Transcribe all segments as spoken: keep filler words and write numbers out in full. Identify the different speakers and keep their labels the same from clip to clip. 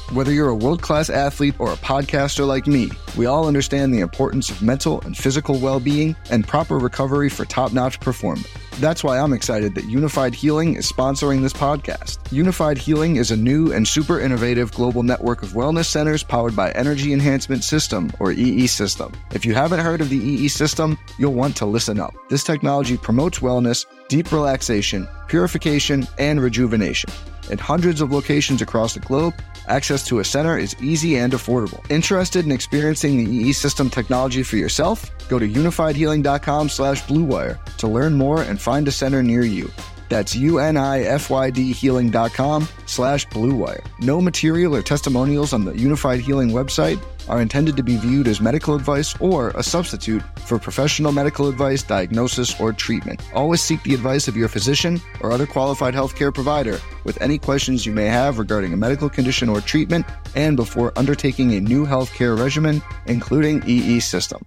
Speaker 1: Whether you're a world-class athlete or a podcaster like me, we all understand the importance of mental and physical well-being and proper recovery for top-notch performance. That's why I'm excited that Unified Healing is sponsoring this podcast. Unified Healing is a new and super innovative global network of wellness centers powered by Energy Enhancement System, or E E System. If you haven't heard of the E E System, you'll want to listen up. This technology promotes wellness, deep relaxation, purification, and rejuvenation. In hundreds of locations across the globe, access to a center is easy and affordable. Interested in experiencing the E E System technology for yourself? Go to unifiedhealing.com slash bluewire to learn more and find a center near you. That's U-N-I-F-Y-D healing.com slash bluewire. No material or testimonials on the Unified Healing website are intended to be viewed as medical advice or a substitute for professional medical advice, diagnosis, or treatment. Always seek the advice of your physician or other qualified healthcare provider with any questions you may have regarding a medical condition or treatment and before undertaking a new healthcare regimen, including E E System.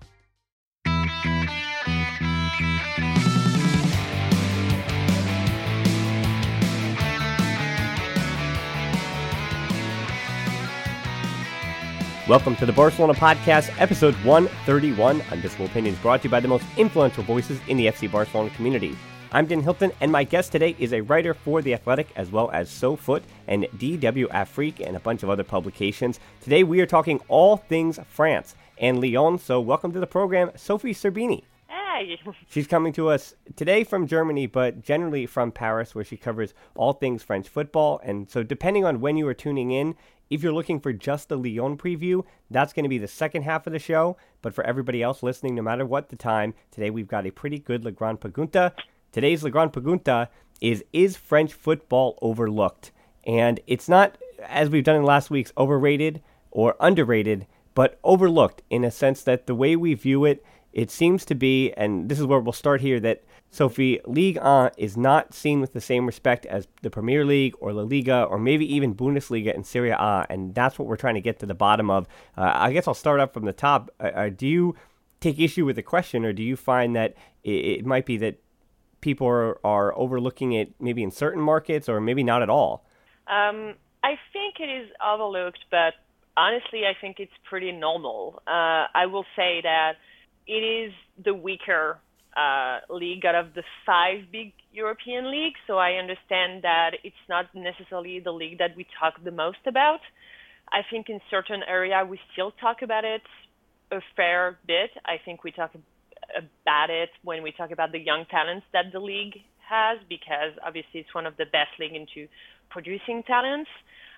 Speaker 2: Welcome to the Barcelona Podcast, episode one thirty-one. Unvisible Opinions, brought to you by the most influential voices in the F C Barcelona community. I'm Dan Hilton, and my guest today is a writer for The Athletic, as well as SoFoot and D W Afrique and a bunch of other publications. Today we are talking all things France and Lyon, so welcome to the program, Sophie Serbini.
Speaker 3: Hey.
Speaker 2: She's coming to us today from Germany, but generally from Paris, where she covers all things French football. And so depending on when you are tuning in, if you're looking for just the Lyon preview, that's going to be the second half of the show. But for everybody else listening, no matter what the time, today we've got a pretty good La Grande Pregunta. Today's La Grande Pregunta is, is French football overlooked? And it's not, as we've done in last week's, overrated or underrated, but overlooked in a sense that the way we view it, it seems to be, and this is where we'll start here, that Sophie, Ligue one is not seen with the same respect as the Premier League or La Liga or maybe even Bundesliga and Serie A, and that's what we're trying to get to the bottom of. Uh, I guess I'll start up from the top. Uh, uh, do you take issue with the question, or do you find that it, it might be that people are, are overlooking it maybe in certain markets or maybe not at all?
Speaker 3: Um, I think it is overlooked, but honestly, I think it's pretty normal. Uh, I will say that it is the weaker uh, league out of the five big European leagues, so I understand that it's not necessarily the league that we talk the most about. I think in certain area we still talk about it a fair bit. I think we talk about it when we talk about the young talents that the league has, because obviously it's one of the best league into producing talents.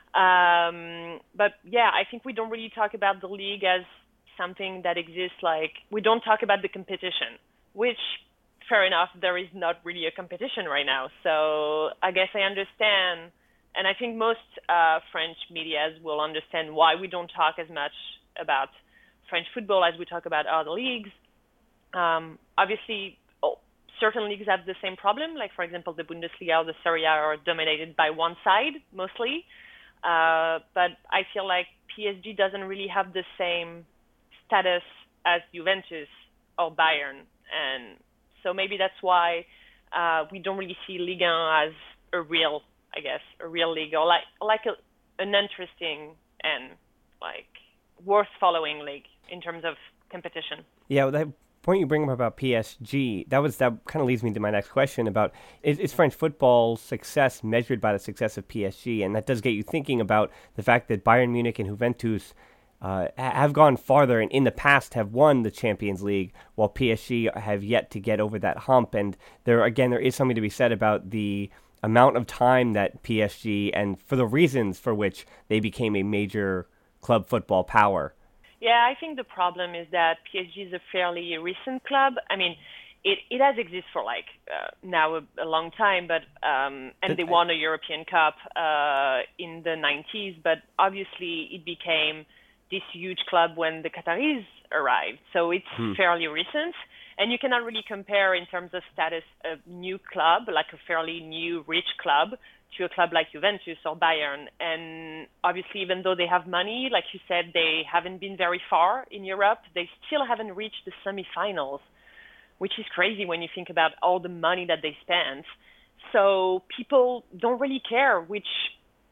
Speaker 3: Um, but yeah, I think we don't really talk about the league as something that exists. Like, we don't talk about the competition, which, fair enough, there is not really a competition right now. So I guess I understand, and I think most uh, French medias will understand why we don't talk as much about French football as we talk about other leagues. Um, obviously, oh, certain leagues have the same problem. Like, for example, the Bundesliga or the Serie A are dominated by one side, mostly. Uh, but I feel like P S G doesn't really have the same status as Juventus or Bayern, and so maybe that's why uh, we don't really see Ligue one as a real, I guess, a real league, or like like a, an interesting and like worth following league in terms of competition.
Speaker 2: Yeah, well, that point you bring up about P S G, that was that kind of leads me to my next question about is, is French football success measured by the success of P S G, and that does get you thinking about the fact that Bayern Munich and Juventus Uh, have gone farther and in the past have won the Champions League, while P S G have yet to get over that hump. And there, again, there is something to be said about the amount of time that P S G, and for the reasons for which they became a major club football power.
Speaker 3: Yeah, I think the problem is that P S G is a fairly recent club. I mean, it, it has existed for like uh, now a, a long time, but um, and they won a European Cup uh, in the nineties, but obviously it became this huge club when the Qataris arrived. So it's hmm. fairly recent. And you cannot really compare in terms of status a new club, like a fairly new, rich club, to a club like Juventus or Bayern. And obviously, even though they have money, like you said, they haven't been very far in Europe. They still haven't reached the semifinals, which is crazy when you think about all the money that they spent. So people don't really care which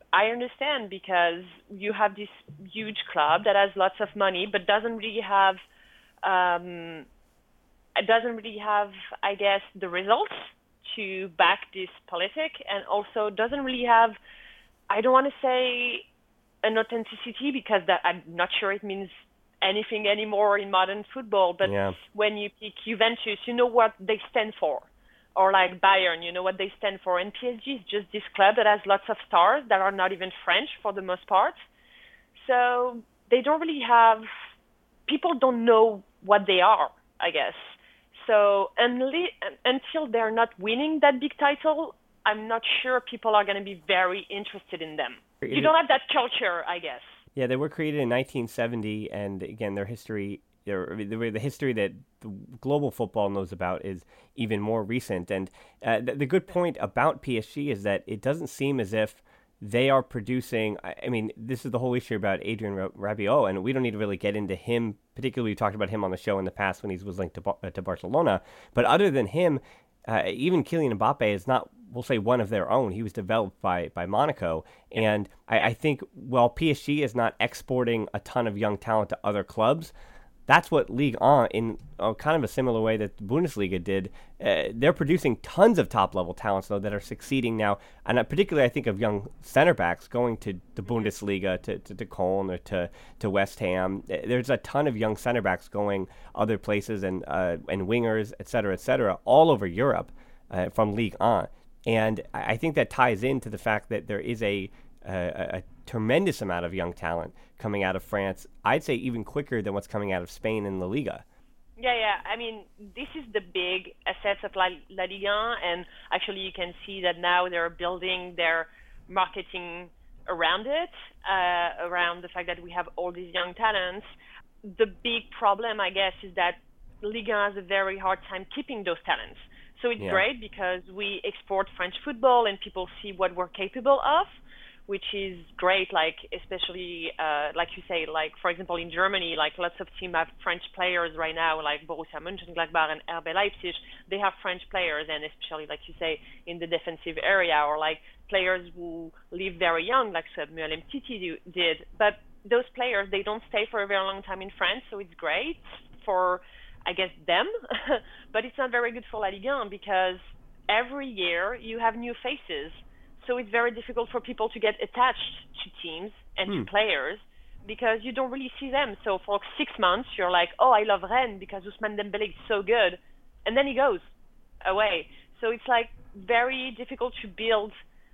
Speaker 3: I understand because you have this huge club that has lots of money, but doesn't really have, um, it doesn't really have, I guess, the results to back this politic, and also doesn't really have, I don't want to say an authenticity because that I'm not sure it means anything anymore in modern football. But
Speaker 2: yeah.
Speaker 3: when you pick Juventus, you know what they stand for. Or like Bayern, you know what they stand for. And P S G is just this club that has lots of stars that are not even French for the most part. So they don't really have, people don't know what they are, I guess. So unli- until they're not winning that big title, I'm not sure people are going to be very interested in them. You don't have that culture, I guess.
Speaker 2: Yeah, they were created in nineteen seventy, and again, their history, their, the history that the global football knows about is even more recent. And uh, the, the good point about P S G is that it doesn't seem as if they are producing. I mean, this is the whole issue about Adrien Rabiot, and we don't need to really get into him. Particularly, we talked about him on the show in the past when he was linked to uh, to Barcelona. But other than him, uh, even Kylian Mbappe is not, we'll say, one of their own. He was developed by by Monaco, and I, I think while P S G is not exporting a ton of young talent to other clubs, that's what Ligue one, in uh, kind of a similar way that the Bundesliga did. Uh, they're producing tons of top-level talents, though, that are succeeding now. And uh, particularly, I think of young center backs going to the Bundesliga, to, to, to Cologne or to, to West Ham. There's a ton of young center backs going other places, and uh, and wingers, et cetera, et cetera, all over Europe uh, from Ligue one. And I think that ties into the fact that there is a, a, a tremendous amount of young talent coming out of France. I'd say even quicker than what's coming out of Spain in La Liga.
Speaker 3: Yeah, yeah. I mean, this is the big assets of La, La Liga, and actually you can see that now they're building their marketing around it, uh, around the fact that we have all these young talents. The big problem, I guess, is that Liga has a very hard time keeping those talents. So it's
Speaker 2: Yeah.
Speaker 3: great because we export French football and people see what we're capable of, which is great, like especially, uh, like you say, like, for example, in Germany, like lots of teams have French players right now, like Borussia Mönchengladbach and R B Leipzig. They have French players, and especially, like you say, in the defensive area, or like players who live very young, like Samuel Umtiti did. But those players, they don't stay for a very long time in France, so it's great for, I guess, them. But it's not very good for La Ligue one because every year you have new faces. So it's very difficult for people to get attached to teams and
Speaker 2: Hmm.
Speaker 3: to players because you don't really see them. So for six months, you're like, oh, I love Rennes because Ousmane Dembélé is so good. And then he goes away. So it's like very difficult to build,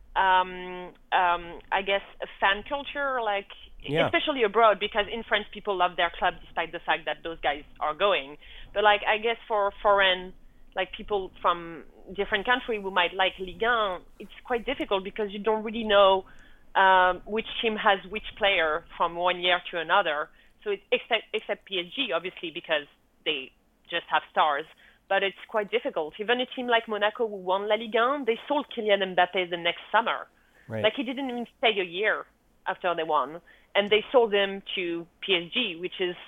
Speaker 3: um, um, I guess, a fan culture, like
Speaker 2: Yeah.
Speaker 3: especially abroad, because in France, people love their club despite the fact that those guys are going. But like, I guess for foreign, like people from different country who might like Ligue one, it's quite difficult because you don't really know um, which team has which player from one year to another. So it's except, except P S G, obviously, because they just have stars. But it's quite difficult. Even a team like Monaco who won La Ligue one, they sold Kylian Mbappe the next summer.
Speaker 2: Right.
Speaker 3: Like he didn't even stay a year after they won. And they sold him to P S G, which is,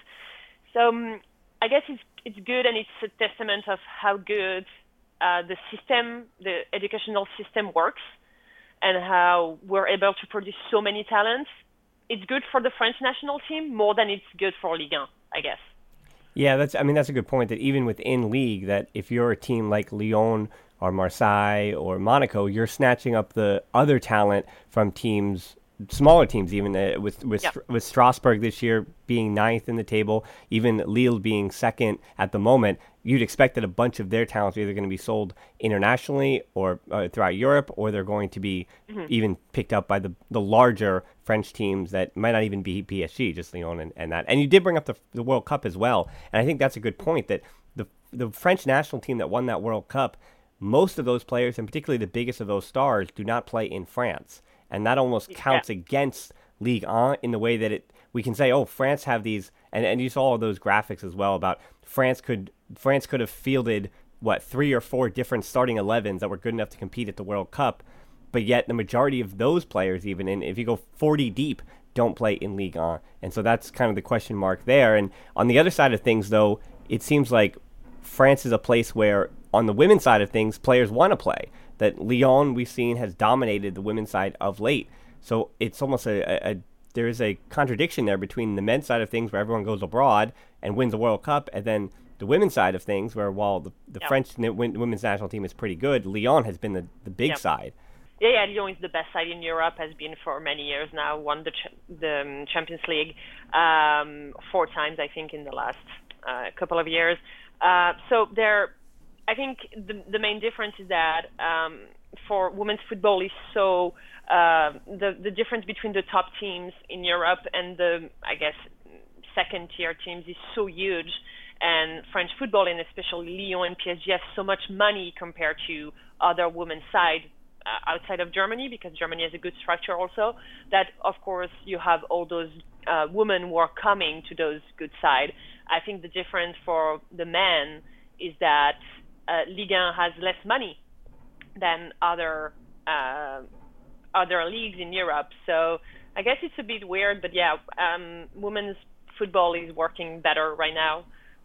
Speaker 3: so um, I guess it's it's good, and it's a testament of how good uh, the system, the educational system works, and how we're able to produce so many talents. It's good for the French national team more than it's good for Ligue one, I guess.
Speaker 2: Yeah, that's. I mean, that's a good point. That even within league, that if you're a team like Lyon or Marseille or Monaco, you're snatching up the other talent from teams, smaller teams, even uh, with with
Speaker 3: Yeah.
Speaker 2: with Strasbourg this year being ninth in the table, even Lille being second at the moment. You'd expect that a bunch of their talents are either going to be sold internationally or uh, throughout Europe, or they're going to be
Speaker 3: Mm-hmm.
Speaker 2: even picked up by the the larger French teams that might not even be P S G, just Lyon and, and that. And you did bring up the the World Cup as well, and I think that's a good point, that the the French national team that won that World Cup, most of those players, and particularly the biggest of those stars, do not play in France. And that almost counts
Speaker 3: Yeah.
Speaker 2: against Ligue one in the way that it we can say, oh, France have these, and, and you saw all those graphics as well about France could France could have fielded, what, three or four different starting elevens that were good enough to compete at the World Cup, but yet the majority of those players, even, and if you go forty deep, don't play in Ligue one. And so that's kind of the question mark there. And on the other side of things, though, it seems like France is a place where, on the women's side of things, players want to play. That Lyon, we've seen, has dominated the women's side of late. So it's almost a, a, a there is a contradiction there between the men's side of things where everyone goes abroad and wins the World Cup, and then the women's side of things where while the, the
Speaker 3: yep.
Speaker 2: French women's national team is pretty good, Lyon has been the, the big
Speaker 3: yep.
Speaker 2: side.
Speaker 3: Yeah, yeah, Lyon is the best side in Europe, has been for many years now, won the ch- the um, Champions League um, four times, I think, in the last uh, couple of years. Uh, so there, I think the, the main difference is that um, for women's football is so, uh, the, the difference between the top teams in Europe and the, I guess, second tier teams is so huge. And French football, and especially Lyon and P S G, have so much money compared to other women's side uh, outside of Germany, because Germany has a good structure also, that of course you have all those uh, women who are coming to those good side. I think the difference for the men is that uh, Ligue one has less money than other uh, other leagues in Europe. So I guess it's a bit weird, but yeah, um, women's football is working better right now.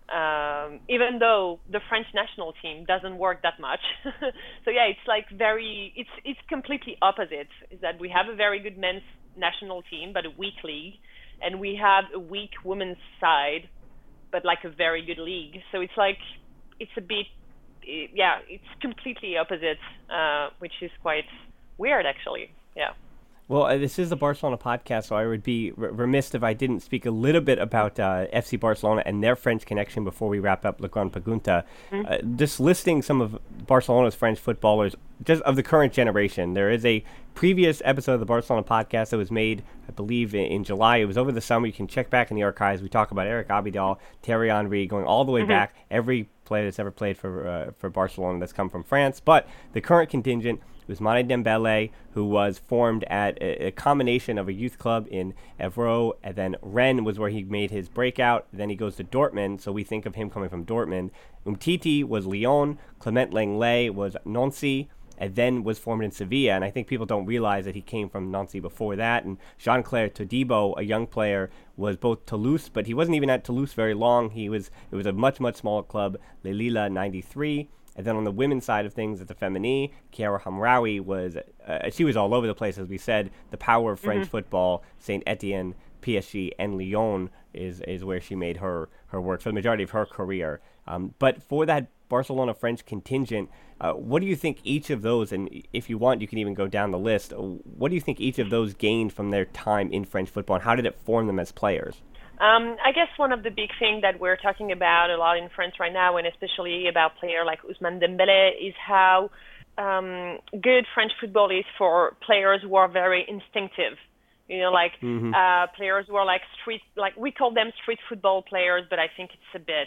Speaker 3: Um, even though the French national team doesn't work that much. So yeah, it's like very, it's it's completely opposite, is that we have a very good men's national team, but a weak league, and we have a weak women's side, but like a very good league. So it's like, it's a bit, yeah, it's completely opposite, uh, which is quite weird actually, yeah.
Speaker 2: Well, uh, this is the Barcelona podcast, so I would be r- remiss if I didn't speak a little bit about uh, F C Barcelona and their French connection before we wrap up La Grande Pregunta. Mm-hmm. Uh, just listing some of Barcelona's French footballers, just of the current generation. There is a previous episode of the Barcelona podcast that was made, I believe, in, in July. It was over the summer. You can check back in the archives. We talk about Eric Abidal, Thierry Henry, going all the way mm-hmm. back, every player that's ever played for uh, for Barcelona that's come from France. But the current contingent was Mane Dembele, who was formed at a, a combination of a youth club in Évreux, and then Rennes was where he made his breakout. Then he goes to Dortmund, so we think of him coming from Dortmund. Umtiti was Lyon, Clement Lenglet was Nancy, and then was formed in Sevilla. And I think people don't realize that he came from Nancy before that. And Jean-Claire Todibo, a young player, was both Toulouse, but he wasn't even at Toulouse very long. He was It was a much, much smaller club, Le Lila ninety-three. And then on the women's side of things, at the Femini, Chiara Hamraoui was, uh, she was all over the place, as we said. The power of French mm-hmm. football, Saint Etienne, P S G, and Lyon is is where she made her, her work for the majority of her career. Um, but for that Barcelona French contingent, uh, what do you think each of those, and if you want, you can even go down the list, what do you think each of those gained from their time in French football, and how did it form them as players?
Speaker 3: Um, I guess one of the big things that we're talking about a lot in France right now, and especially about players like Ousmane Dembélé, is how um, good French football is for players who are very instinctive. You know, like mm-hmm. uh, players who are like street, like we call them street football players, but I think it's a bit,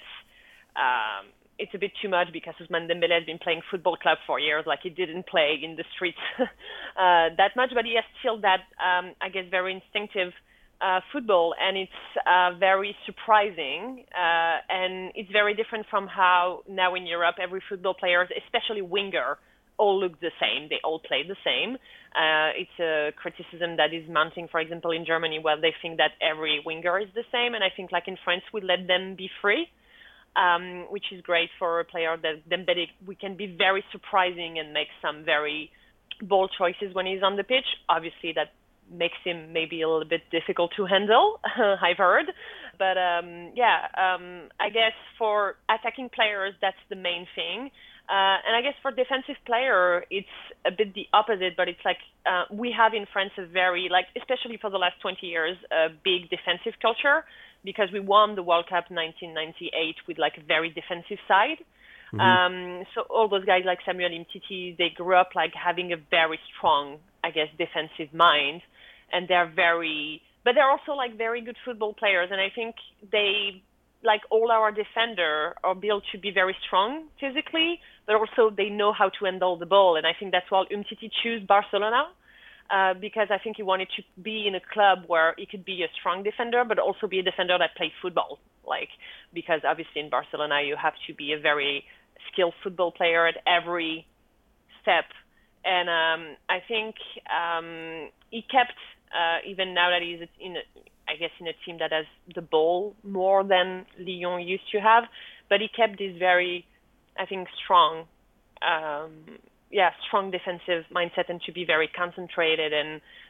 Speaker 3: um, it's a bit too much, because Ousmane Dembélé has been playing football club for years. Like, he didn't play in the streets uh, that much, but he has still that, um, I guess, very instinctive Uh, football, and it's uh, very surprising, uh, and it's very different from how now in Europe every football player, especially winger, all look the same. They all play the same. Uh, it's a criticism that is mounting, for example, in Germany, where they think that every winger is the same, and I think like in France we let them be free, um, which is great for a player that Dembélé. We can be very surprising and make some very bold choices when he's on the pitch. Obviously that makes him maybe a little bit difficult to handle, I've heard. But um, yeah, um, I guess for attacking players, that's the main thing. Uh, and I guess for defensive player, it's a bit the opposite, but it's like uh, we have in France a very, like, especially for the last twenty years, a big defensive culture, because we won the World Cup nineteen ninety-eight with like a very defensive side. Mm-hmm. Um, so all those guys like Samuel Umtiti, they grew up like having a very strong, I guess, defensive mind. And they're very, but they're also like very good football players. And I think they, like all our defenders, are built to be very strong physically, but also they know how to handle the ball. And I think that's why Umtiti chose Barcelona, uh, because I think he wanted to be in a club where he could be a strong defender, but also be a defender that played football. Like, because obviously in Barcelona, you have to be a very skilled football player at every step. And um, I think um, he kept, Uh, even now that he's in, a, I guess, in a team that has the ball more than Lyon used to have, but he kept this very, I think, strong, um, yeah, strong defensive mindset, and to be very concentrated and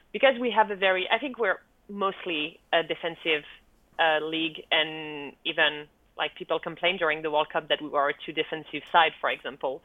Speaker 3: because we have a very, I think we're mostly a defensive uh, league, and even like people complained during the World Cup that we were a too defensive side, for example.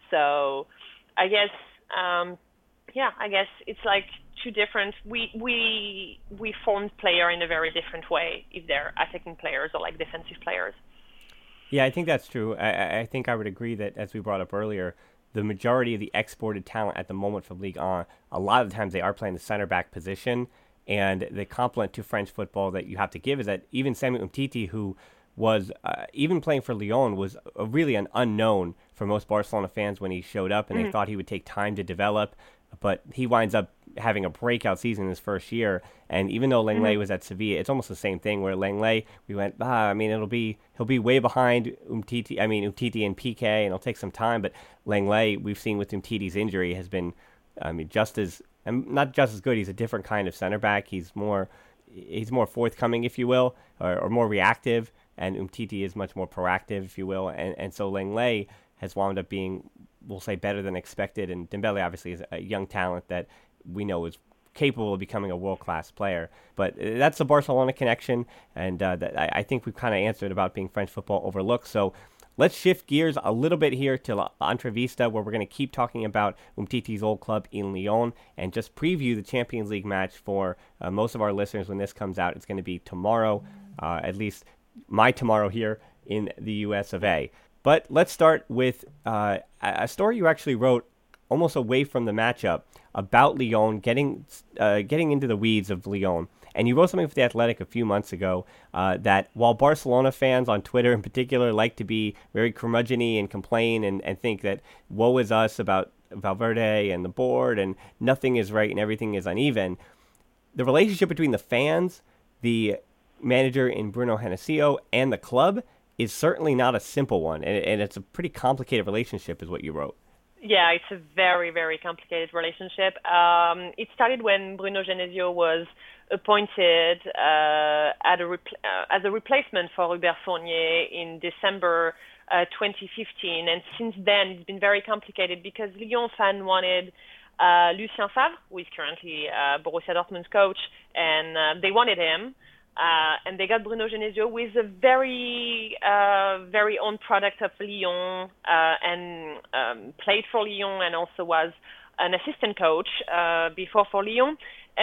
Speaker 3: So I guess, um, yeah, I guess it's like two different. We we we formed player in a very different way if they're attacking players or like defensive players.
Speaker 2: Yeah, I think that's true. I, I think I would agree that, as we brought up earlier, the majority of the exported talent at the moment from Ligue one, a lot of the times they are playing the center back position. And the compliment to French football that you have to give is that even Samuel Umtiti, who was uh, even playing for Lyon, was a, really an unknown for most Barcelona fans when he showed up, and mm-hmm. they thought he would take time to develop. But he winds up having a breakout season in his first year. And even though Lenglet mm-hmm. was at Sevilla, it's almost the same thing where Lenglet, we went, ah, I mean, it'll be, he'll be way behind Umtiti, I mean, Umtiti and P K, and it'll take some time. But Lenglet, we've seen with Umtiti's injury, has been, I mean, just as, and not just as good. He's a different kind of center back. He's more, he's more forthcoming, if you will, or, or more reactive. And Umtiti is much more proactive, if you will. And, and so Lenglet has wound up being, we'll say, better than expected. And Dembele obviously is a young talent that we know is capable of becoming a world-class player. But that's the Barcelona connection, and uh, that, I, I think we've kind of answered about being French football overlooked. So let's shift gears a little bit here to Entrevista, where we're going to keep talking about Umtiti's old club in Lyon and just preview the Champions League match for uh, most of our listeners when this comes out. It's going to be tomorrow, uh, at least my tomorrow here in the U S of A. But let's start with uh, a story you actually wrote almost away from the matchup about Lyon, getting uh, getting into the weeds of Lyon. And you wrote something for The Athletic a few months ago uh, that while Barcelona fans on Twitter in particular like to be very curmudgeon-y and complain and, and think that woe is us about Valverde and the board and nothing is right and everything is uneven, the relationship between the fans, the manager in Bruno Genesio, and the club is certainly not a simple one, and, and it's a pretty complicated relationship, is what you wrote.
Speaker 3: Yeah, it's a very, very complicated relationship. Um, it started when Bruno Genesio was appointed uh, at a repl- uh, as a replacement for Hubert Fournier in December uh, twenty fifteen, and since then it's been very complicated because Lyon fan wanted uh, Lucien Favre, who is currently uh, Borussia Dortmund's coach, and uh, they wanted him. Uh, and they got Bruno Genesio with a very, uh, very own product of Lyon, uh, and um, played for Lyon and also was an assistant coach uh, before for Lyon.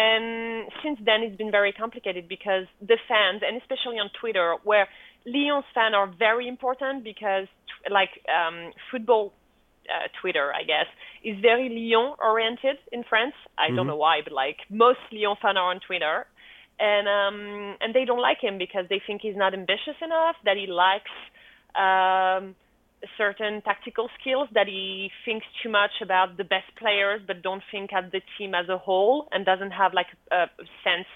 Speaker 3: And since then, it's been very complicated because the fans, and especially on Twitter, where Lyon's fans are very important because, like, um, football uh, Twitter, I guess, is very Lyon-oriented in France. I mm-hmm. don't know why, but, like, most Lyon fans are on Twitter. And um, and they don't like him because they think he's not ambitious enough, that he lacks um, certain tactical skills, that he thinks too much about the best players but don't think at the team as a whole and doesn't have like a, a sense,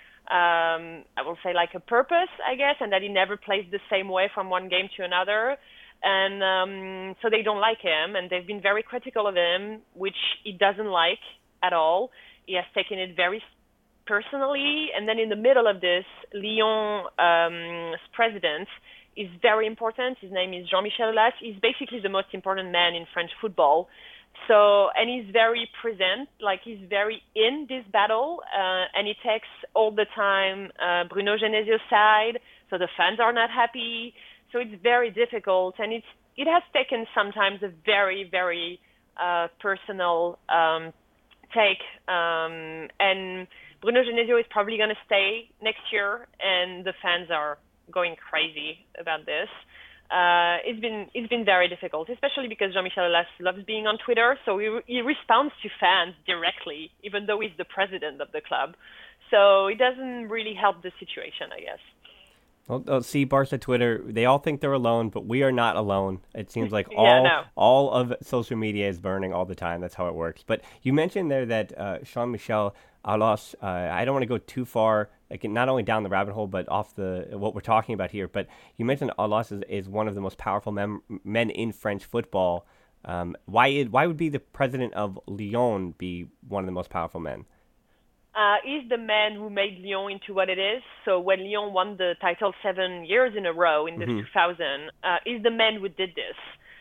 Speaker 3: um, I will say like a purpose, I guess, and that he never plays the same way from one game to another. And um, so they don't like him, and they've been very critical of him, which he doesn't like at all. He has taken it very personally, and then in the middle of this, Lyon's um, president is very important. His name is Jean-Michel Aulas. He's basically the most important man in French football. So, and he's very present, like he's very in this battle, uh, and he takes all the time uh, Bruno Genesio's side, so the fans are not happy. So it's very difficult, and it's it has taken sometimes a very, very uh, personal um, take, um, and Bruno Genesio is probably going to stay next year, and the fans are going crazy about this. Uh, it's been it's been very difficult, especially because Jean-Michel Aulas loves being on Twitter, so he, he responds to fans directly, even though he's the president of the club. So it doesn't really help the situation, I guess.
Speaker 2: Well, well, see, Barca Twitter, they all think they're alone, but we are not alone. It seems like all
Speaker 3: yeah, no.
Speaker 2: all of social media is burning all the time. That's how it works. But you mentioned there that uh, Jean-Michel Aulas, uh, I don't want to go too far, like not only down the rabbit hole, but off the what we're talking about here. But you mentioned Aulas is, is one of the most powerful mem- men in French football. Um, why is, why would be the president of Lyon be one of the most powerful men?
Speaker 3: Uh, he's the man who made Lyon into what it is. So when Lyon won the title seven years in a row in the mm-hmm. two thousand, uh, he's the man who did this.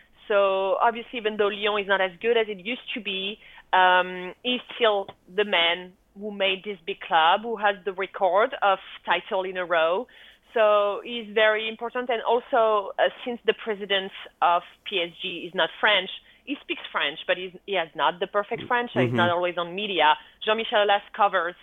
Speaker 3: So obviously, even though Lyon is not as good as it used to be, um, he's still the man who made this big club, who has the record of title in a row. So he's very important. And also, uh, since the president of P S G is not French, he speaks French, but he's, he has not the perfect French, so mm-hmm. he's not always on media. Jean-Michel Aulas covers,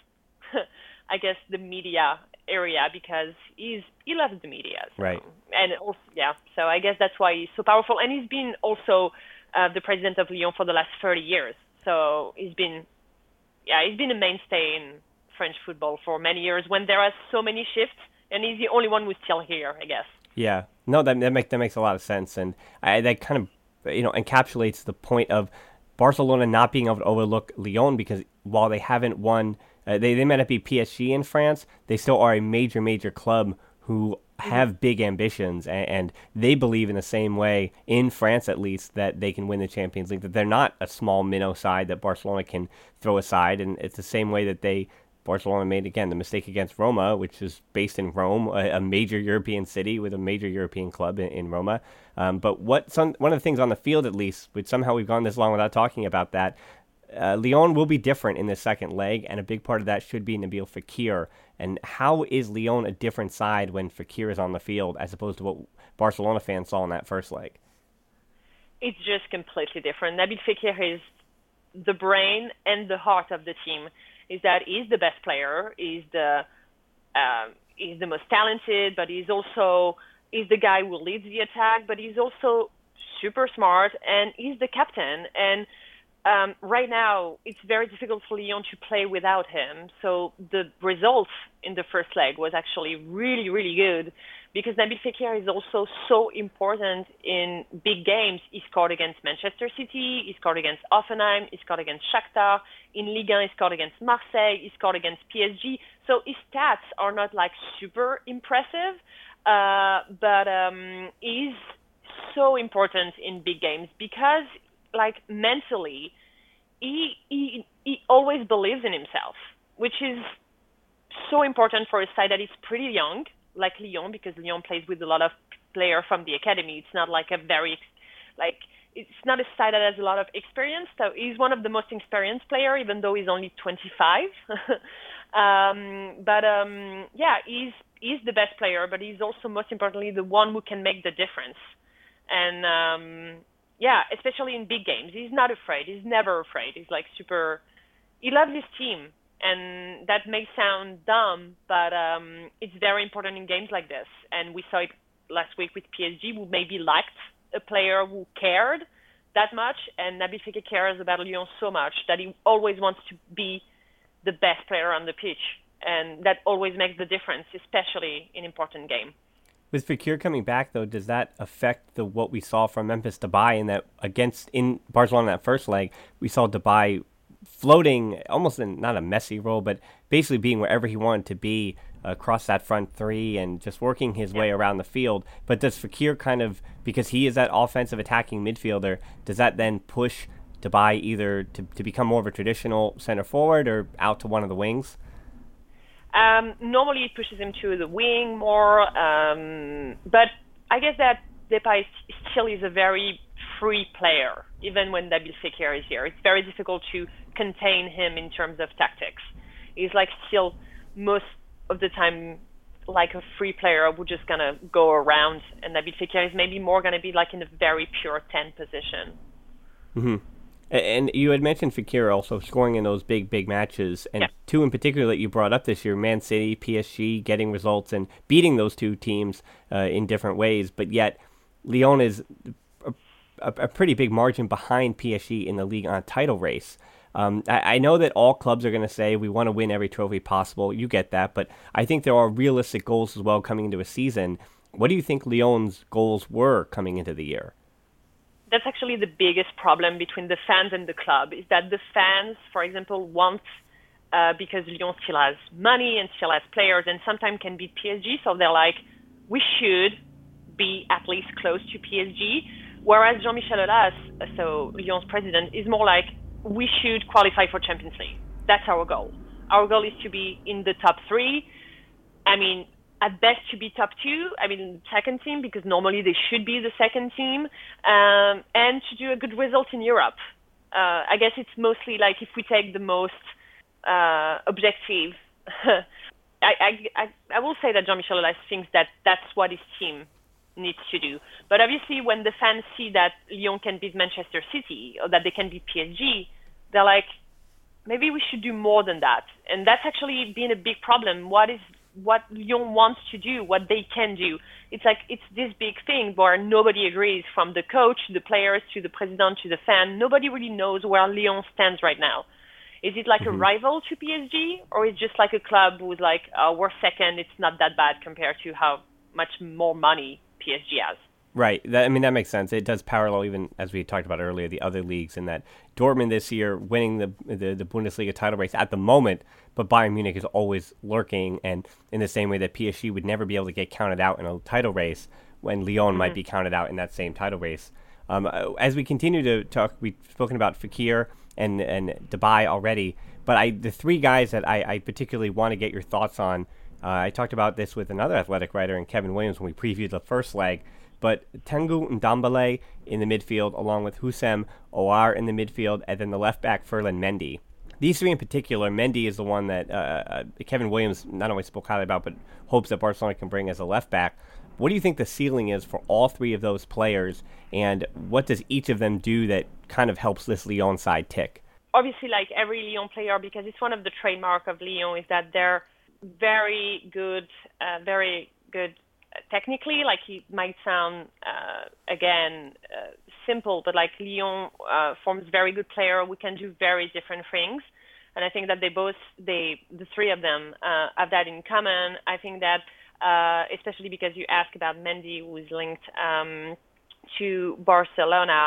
Speaker 3: I guess, the media area because he's he loves the media. So.
Speaker 2: Right.
Speaker 3: And also, yeah, so I guess that's why he's so powerful. And he's been also uh, the president of Lyon for the last thirty years. So he's been, yeah, he's been a mainstay in French football for many years when there are so many shifts, and he's the only one who's still here, I guess.
Speaker 2: Yeah. No, that that makes that makes a lot of sense, and I, that kind of you know encapsulates the point of Barcelona not being able to overlook Lyon, because while they haven't won, uh, they they might not be P S G in France, they still are a major major club who have big ambitions, and, and they believe in the same way, in France at least, that they can win the Champions League, that they're not a small minnow side that Barcelona can throw aside. And it's the same way that they Barcelona made, again, the mistake against Roma, which is based in Rome, a, a major European city with a major European club in, in Roma. Um, but what some one of the things on the field, at least, which somehow we've gone this long without talking about that, uh, Lyon will be different in the second leg, and a big part of that should be Nabil Fekir. And how is Lyon a different side when Fekir is on the field as opposed to what Barcelona fans saw in that first leg?
Speaker 3: It's just completely different. Nabil Fekir is the brain and the heart of the team. Is that he's the best player, he's the um, he's the most talented, but he's also he's the guy who leads the attack, but he's also super smart, and he's the captain. And um, right now, it's very difficult for Lyon to play without him. So the result in the first leg was actually really, really good, because Nabil Fekir is also so important in big games. He scored against Manchester City, he scored against Hoffenheim, he scored against Shakhtar. In Ligue one, he scored against Marseille, he scored against P S G. So his stats are not like super impressive, uh, but um, he's so important in big games because, like, mentally, he, he, he always believes in himself, which is so important for a side that is pretty young, like Lyon, because Lyon plays with a lot of players from the academy. It's not like a very, like, it's not a side that has a lot of experience. So he's one of the most experienced players, even though he's only twenty-five. um, but um, yeah, he's he's the best player, but he's also, most importantly, the one who can make the difference. And um, yeah, especially in big games, he's not afraid. He's never afraid. He's like super. He loves his team. And that may sound dumb, but um, it's very important in games like this. And we saw it last week with P S G, who maybe liked a player who cared that much. And Nabil Fekir cares about Lyon so much that he always wants to be the best player on the pitch. And that always makes the difference, especially in important games.
Speaker 2: With Fekir coming back, though, does that affect the what we saw from Memphis Depay in that against in Barcelona in that first leg? We saw Depay floating almost in not a messy role, but basically being wherever he wanted to be uh, across that front three and just working his yeah. way around the field. But does Fekir kind of, because he is that offensive attacking midfielder, does that then push Depay either to, to become more of a traditional center forward or out to one of the wings?
Speaker 3: Um, normally it pushes him to the wing more, um, but I guess that Depay still is a very free player, even when Nabil Fekir is here. It's very difficult to contain him in terms of tactics. He's like still most of the time like a free player who's just gonna go around, and Nabil Fekir is maybe more gonna be like in a very pure ten position.
Speaker 2: Mm-hmm. And you had mentioned Fekir also scoring in those big, big matches, and yeah. two in particular that you brought up this year, Man City, P S G, getting results and beating those two teams uh, in different ways, but yet Lyon is a, a, a pretty big margin behind P S G in the Ligue one title race. Um, I, I know that all clubs are going to say we want to win every trophy possible. You get that, but I think there are realistic goals as well coming into a season. What do you think Lyon's goals were coming into the year?
Speaker 3: That's actually the biggest problem between the fans and the club, is that the fans, for example, want, uh, because Lyon still has money and still has players and sometimes can beat P S G, so they're like, we should be at least close to P S G, whereas Jean-Michel Aulas, so Lyon's president, is more like, we should qualify for Champions League. That's our goal. Our goal is to be in the top three. I mean, at best to be top two. I mean, second team, because normally they should be the second team, um, and to do a good result in Europe. Uh, I guess it's mostly like if we take the most uh, objective, I, I, I, I will say that Jean-Michel Aulas thinks that that's what his team needs to do. But obviously, when the fans see that Lyon can beat Manchester City or that they can beat P S G, they're like, maybe we should do more than that. And that's actually been a big problem. What is what Lyon wants to do, what they can do. It's like it's this big thing where nobody agrees, from the coach, the players, to the president, to the fan. Nobody really knows where Lyon stands right now. Is it like mm-hmm. a rival to P S G, or is it just like a club who's like, oh, we're second, it's not that bad compared to how much more money P S G has?
Speaker 2: Right. That, I mean, that makes sense. It does parallel, even as we talked about earlier, the other leagues, in that Dortmund this year winning the, the the Bundesliga title race at the moment, but Bayern Munich is always lurking, and in the same way that P S G would never be able to get counted out in a title race, when Lyon mm-hmm. might be counted out in that same title race. Um, as we continue to talk, we've spoken about Fekir and and Depay already, but I the three guys that I, I particularly want to get your thoughts on. Uh, I talked about this with another Athletic writer, and Kevin Williams, when we previewed the first leg. But Tanguy Ndombele in the midfield, along with Houssem Aouar in the midfield, and then the left back Ferland Mendy. These three in particular, Mendy is the one that uh, uh, Kevin Williams not only spoke highly about, but hopes that Barcelona can bring as a left back. What do you think the ceiling is for all three of those players, and what does each of them do that kind of helps this Lyon side tick?
Speaker 3: Obviously, like every Lyon player, because it's one of the trademark of Lyon, is that they're very good, uh, very good technically. Like, it might sound, uh, again, uh, simple, but like Lyon uh, forms very good player. We can do very different things. And I think that they both, they, the three of them uh, have that in common. I think that, uh, especially because you asked about Mendy, who is linked um, to Barcelona,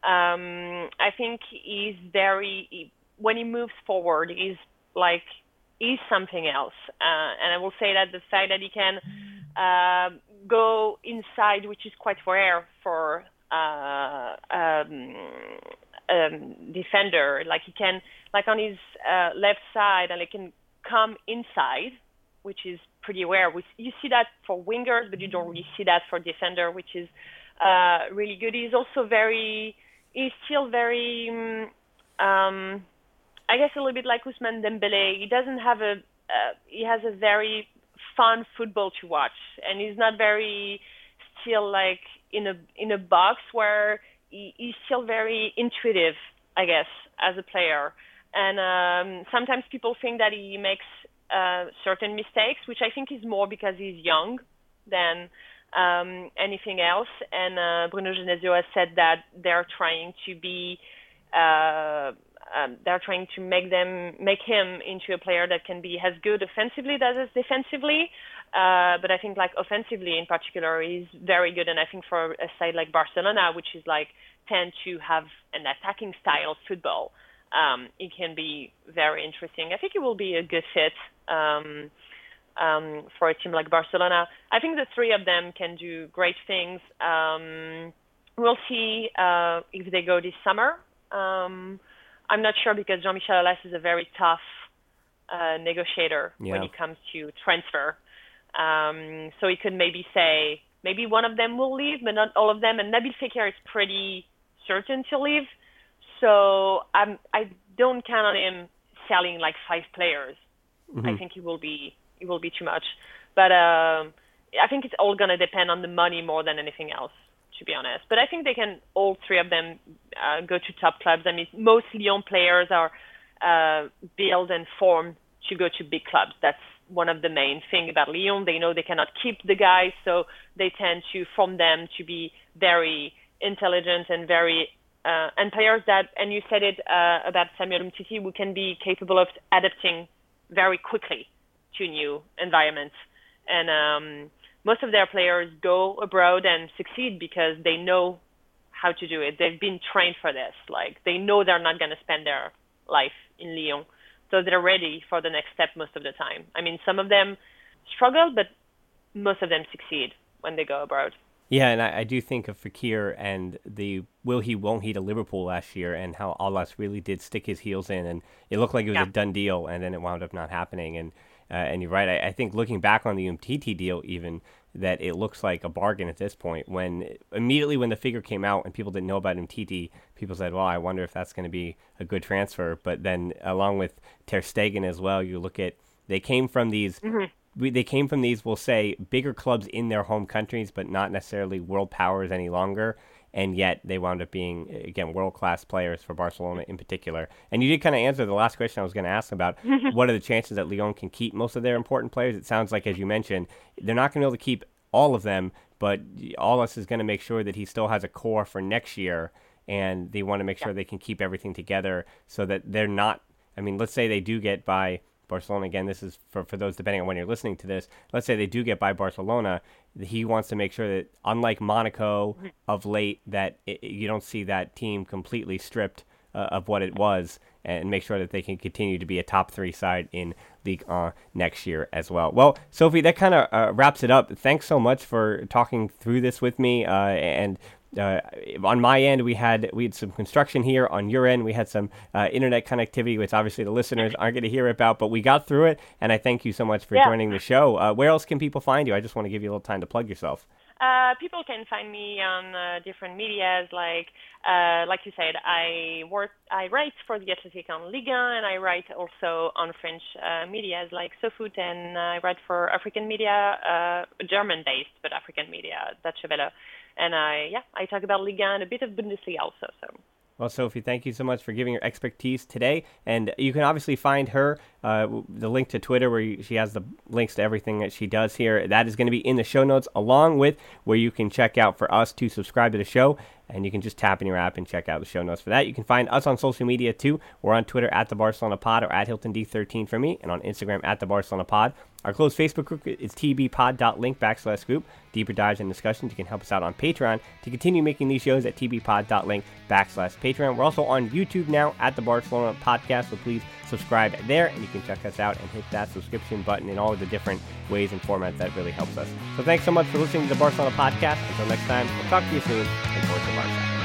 Speaker 3: um, I think he's very, he, when he moves forward, he's like, he's something else. Uh, and I will say that the fact that he can uh, go inside, which is quite rare for uh, um, um, defender, like he can, like on his uh, left side, and he can come inside, which is pretty rare. We, you see that for wingers, but you don't really see that for defender, which is uh, really good. He's also very, he's still very, um, I guess a little bit like Ousmane Dembélé. He doesn't have a, uh, he has a very fun football to watch, and he's not very still like in a in a box, where he, he's still very intuitive, I guess, as a player. And um, sometimes people think that he makes uh, certain mistakes, which I think is more because he's young than um, anything else. And uh, Bruno Genesio has said that they're trying to be, uh, um, they're trying to make them make him into a player that can be as good offensively as defensively. Uh, but I think like offensively in particular, he's very good. And I think for a side like Barcelona, which is like tend to have an attacking style of football, Um, it can be very interesting. I think it will be a good fit um, um, for a team like Barcelona. I think the three of them can do great things. Um, we'll see uh, if they go this summer. Um, I'm not sure, because Jean-Michel Aulas is a very tough uh, negotiator yeah. when it comes to transfer. Um, so he could maybe say maybe one of them will leave, but not all of them. And Nabil Fekir is pretty certain to leave. So I'm, I don't count on him selling like five players. Mm-hmm. I think it will be it will be too much. But um, I think it's all going to depend on the money more than anything else, to be honest. But I think they can, all three of them, uh, go to top clubs. I mean, most Lyon players are uh, built and formed to go to big clubs. That's one of the main things about Lyon. They know they cannot keep the guys, so they tend to form them to be very intelligent and very Uh, and players that, and you said it uh, about Samuel Umtiti, who can be capable of adapting very quickly to new environments. And um, most of their players go abroad and succeed because they know how to do it. They've been trained for this. Like, they know they're not going to spend their life in Lyon. So they're ready for the next step most of the time. I mean, some of them struggle, but most of them succeed when they go abroad.
Speaker 2: Yeah, and I, I do think of Fekir and the will he, won't he to Liverpool last year, and how Aulas really did stick his heels in, and it looked like it was yeah. a done deal, and then it wound up not happening. And uh, and you're right. I, I think looking back on the Umtiti deal, even that it looks like a bargain at this point. When immediately when the figure came out and people didn't know about Umtiti, people said, well, I wonder if that's going to be a good transfer. But then along with Ter Stegen as well, you look at, they came from these, mm-hmm. they came from these, we'll say, bigger clubs in their home countries, but not necessarily world powers any longer. And yet they wound up being, again, world-class players for Barcelona in particular. And you did kind of answer the last question I was going to ask about what are the chances that Lyon can keep most of their important players. It sounds like, as you mentioned, they're not going to be able to keep all of them, but Aulas is going to make sure that he still has a core for next year, and they want to make sure yeah. they can keep everything together so that they're not, I mean, let's say they do get by Barcelona, again, this is for, for those depending on when you're listening to this, let's say they do get by Barcelona, he wants to make sure that, unlike Monaco of late, that it, you don't see that team completely stripped uh, of what it was, and make sure that they can continue to be a top three side in Ligue one next year as well. Well, Sophie, that kind of uh, wraps it up. Thanks so much for talking through this with me, uh, and Uh, on my end, we had we had some construction here. On your end, we had some uh, internet connectivity, which obviously the listeners aren't going to hear about, but we got through it, and I thank you so much for yeah. joining the show. Uh, where else can people find you? I just want to give you a little time to plug yourself.
Speaker 3: Uh, people can find me on uh, different medias, like uh, like you said, I work, I write for the Athletic on Ligue one, and I write also on French uh, medias like SoFoot, and I write for African media, uh, German-based, but African media, Deutsche Welle. And I, yeah, I talk about Ligue one, a bit of Bundesliga also. So.
Speaker 2: Well, Sophie, thank you so much for giving your expertise today. And you can obviously find her, uh, the link to Twitter where you, she has the links to everything that she does here. That is going to be in the show notes, along with where you can check out for us to subscribe to the show. And you can just tap in your app and check out the show notes for that. You can find us on social media too. We're on Twitter at the Barcelona Pod, or at Hilton D thirteen for me, and on Instagram at the Barcelona Pod. Our closed Facebook group is tbpod.link backslash group. Deeper dives and discussions. You can help us out on Patreon to continue making these shows at tbpod.link backslash Patreon. We're also on YouTube now at the Barcelona Podcast, so please subscribe there, and you can check us out and hit that subscription button in all of the different ways and formats that really helps us. So thanks so much for listening to the Barcelona Podcast. Until next time, we'll talk to you soon, and forward to Barca.